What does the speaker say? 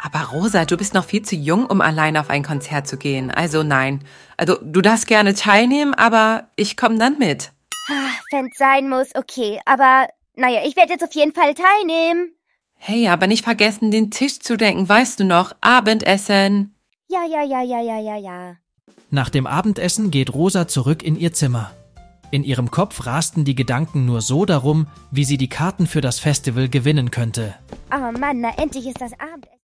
Aber Rosa, du bist noch viel zu jung, um allein auf ein Konzert zu gehen. Also nein. Also du darfst gerne teilnehmen, aber ich komme dann mit. Wenn's sein muss, okay. Aber, naja, ich werde jetzt auf jeden Fall teilnehmen. Hey, aber nicht vergessen, den Tisch zu decken, weißt du noch? Abendessen. Ja. Nach dem Abendessen geht Rosa zurück in ihr Zimmer. In ihrem Kopf rasten die Gedanken nur so darum, wie sie die Karten für das Festival gewinnen könnte. Oh Mann, na endlich ist das Abendessen.